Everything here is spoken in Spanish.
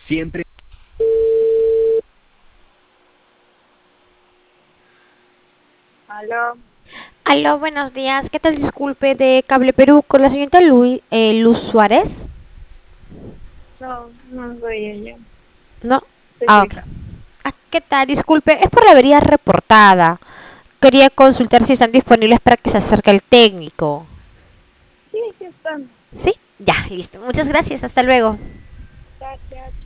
Siempre. Aló, Aló, buenos días. ¿Qué tal? Disculpe, de Cable Perú con la señorita Luz Suárez. no soy ella, ¿No? soy su Ah, ok. hija. ¿Qué tal? Disculpe, es por la avería reportada. Quería consultar si están disponibles para que se acerque el técnico. Sí, aquí están. ¿Sí? Ya, listo. Muchas gracias. Hasta luego. Gracias.